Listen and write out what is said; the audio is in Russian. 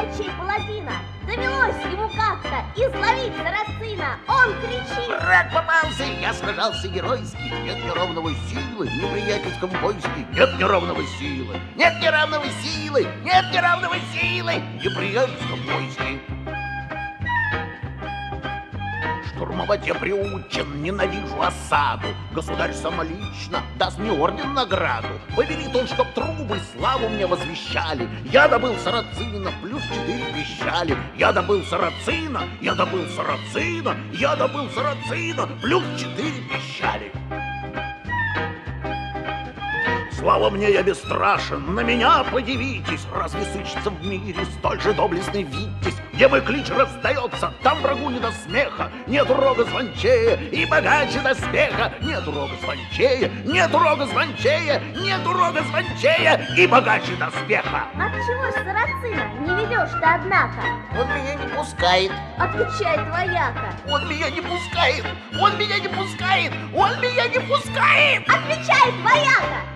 палачей паладина. Довелось ему как-то изловить сарацина. Он кричит: враг попался, я сражался геройски. Нет ни ровного силы в неприятельском войске. Нет ни ровного силы, нет ни равного силы, нет ни равного силы в неприятельском войске. Штурмовать я приучен, ненавижу осаду. Государь самолично даст мне орден награду. Повелит он, чтоб трубы славу мне возвещали. Я добыл сарацина, плюс 4 пищали. Я добыл сарацина, я добыл сарацина, я добыл сарацина, плюс 4 пищали. Слава мне, я бесстрашен, на меня подивитесь. Разве сыщется в мире столь же доблестный Витязь? Где мой клич раздается, там врагу не до смеха. Нет рога звончее и богаче доспеха. Нет рога звончее, нет рога звончее, нет рога звончее и богаче доспеха. Отчего ж сарацина не ведешь ты, однако? Он меня не пускает. Отвечает вояка. Он меня не пускает, он меня не пускает, он меня не пускает. Отвечает вояка.